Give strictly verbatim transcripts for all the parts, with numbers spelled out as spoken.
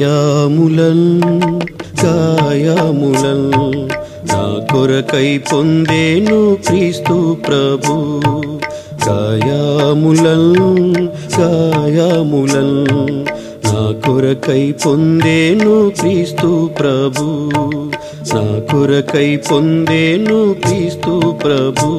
గాయములన్ గాయములన్ నా కొరకై పొందేను క్రీస్తు ప్రభు. గాయములన్ గాయములన్ నా కొరకై పొందేను క్రీస్తు ప్రభు. నా కొరకై పొందేను క్రీస్తు ప్రభు.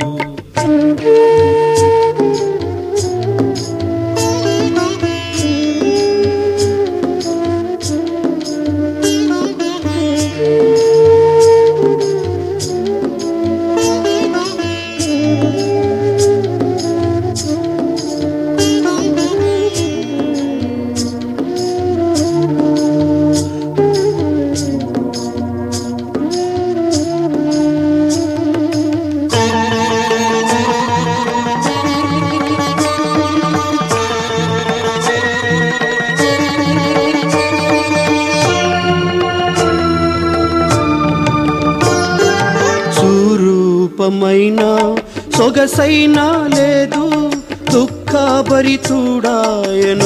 రూపమైనా సొగసైనా లేదు, దుఃఖభరితుడాయను.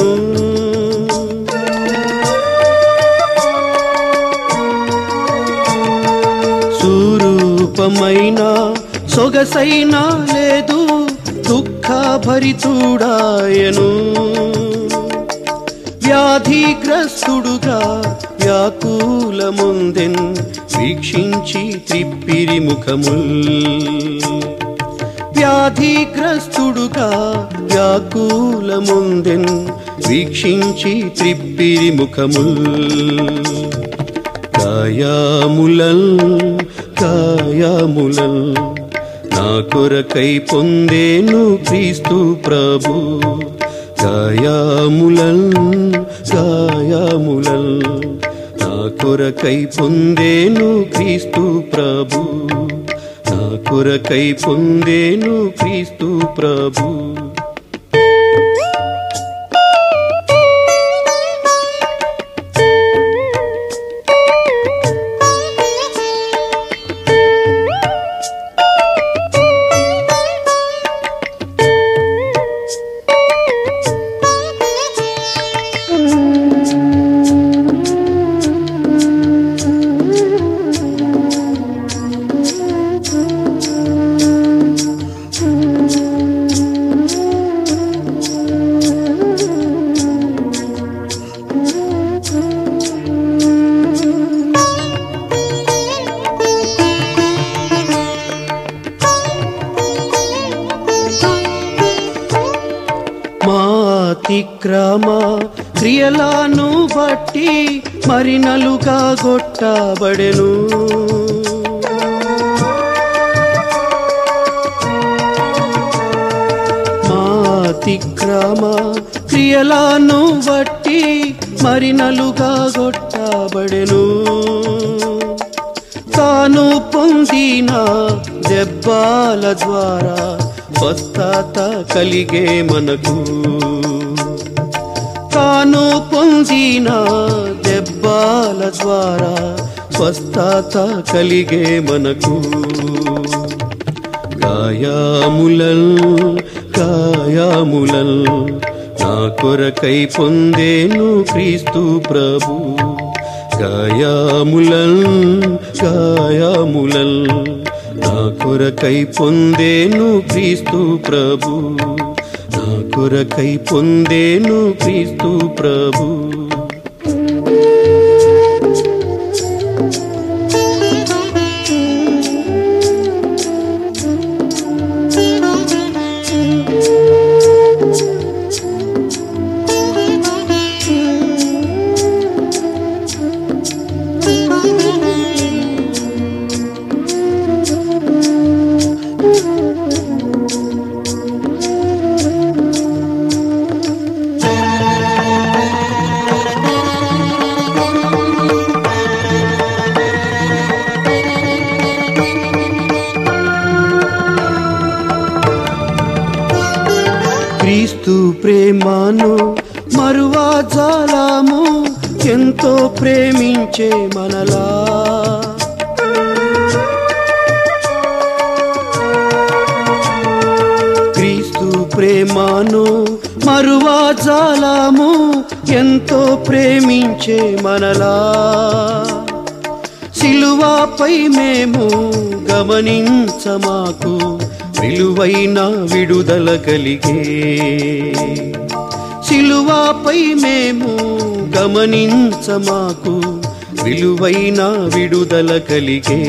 స్వరూపమైనా సొగసైనా లేదు, దుఃఖభరితుడాయను. వ్యాధిగ్రస్తుడుగా వ్యాకులముందెన్ వీక్షించి త్రిప్పిరి ముఖముల్. వ్యాధిగ్రస్తుడుగా వ్యాకులముందెన్ వీక్షించి త్రిప్పిరి ముఖముల్. గాయములన్ గాయములన్ నా కొరకై పొందేను క్రీస్తు ప్రభు. గాయములన్ గాయములన్ నా కొరకై పొందేను క్రీస్తు ప్రభు. నా కొరకై పొందేను క్రీస్తు ప్రభు. అతిక్రమ క్రియలను బట్టి మరినలుగా గొట్టబడెను. మా అతిక్రమ క్రియలను బట్టి మరినలుగా గొట్టబడెను. తాను పొందిన దెబ్బల ద్వారా స్వస్థత కలిగే మనకు. తాను పొందిన దెబ్బల ద్వారా స్వస్థత కలిగే మనకు. గాయములన్ గాయములన్ నా కొరకై పొందేను క్రీస్తు ప్రభు. గాయములన్ గాయములన్ నా కొరకై పొందేను క్రీస్తు ప్రభు. నా కొరకై పొందేను క్రీస్తు ప్రభు. క్రీస్తు ప్రేమను మరువజాలము, ఎంతో ప్రేమించే మనలా. క్రీస్తు ప్రేమను మరువజాలము, ఎంతో ప్రేమించే మనలా సిలువపై మేము గమనించమాకు విలువైన విడుదల కలిగే సిలువపై మేము గమనించమాకు విలువైన విడుదల కలిగే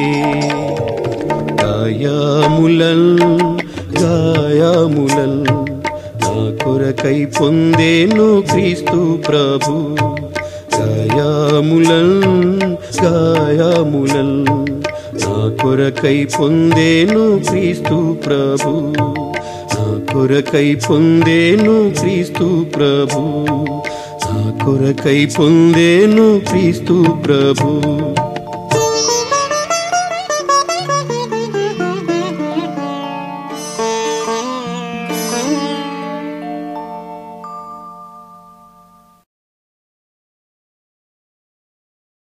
గాయములల్ గాయములల్ నా కొరకై పొందేను క్రీస్తు ప్రభు గాయములల్ గాయములల్ నా కొరకై పొందేను క్రీస్తు ప్రభు నా కొరకై పొందేను క్రీస్తు ప్రభు నా కొరకై పొందేను క్రీస్తు ప్రభు